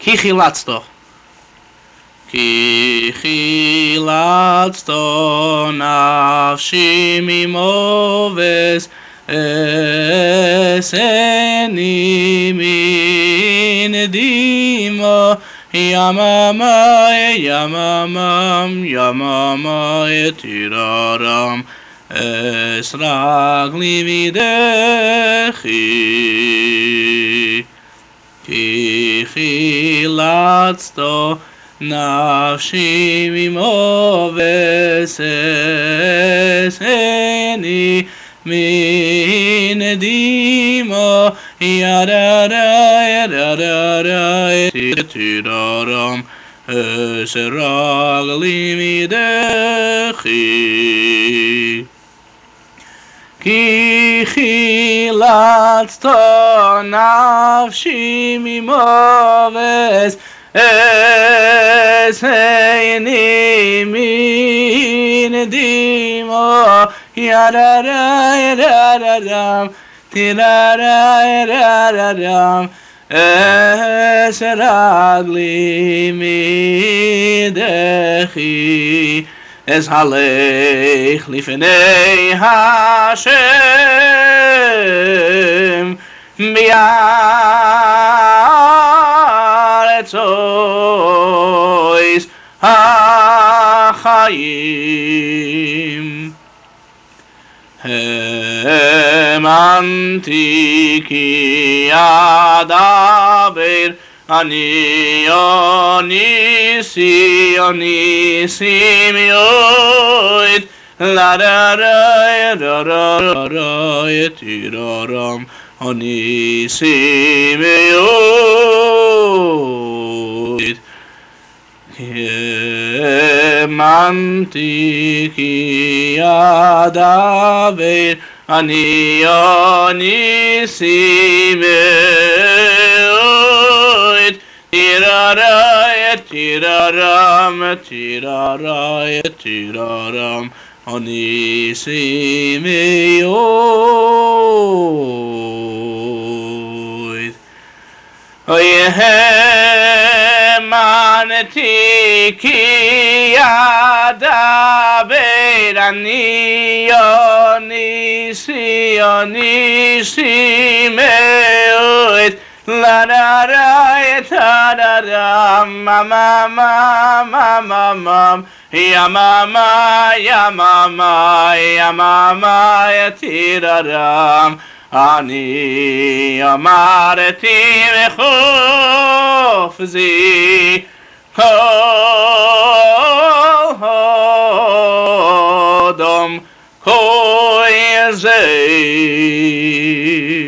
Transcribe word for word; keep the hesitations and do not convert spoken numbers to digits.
כי חילצתו. כי חילצתו נפשי ממובס, אסני מן דימו, יממה יממם יממה יתיררם, אס רגלי מדחי. כי חילצתו נפשי ממובס, אסני מן דימו, ידרה ידרה יתיררם, אס רגלי מדחי. כי חילצתו נפשי ממובס, אסני מן דימו, ידרה ידרה תיררה ידרה, אס רגלי מדחי. אס הלך לפני השם בארץ אויס החיים. האמנתי כי אדבר אני אוניסי אוניסי מיועד לררה ררה יתיררם, אוניסי מיועד. האמנתי כי אדבר אני אוניסי מיועד, תיררה יתיררם תיררה יתיררם, אוניסי מיועד. אוי האמנתי כי אדבר אני אוניסי אוניסי מיועד, לררה יתררם מממם יממה יממה יממה יתיררם. אני אמרתי בחופזי כל אדם כל זה.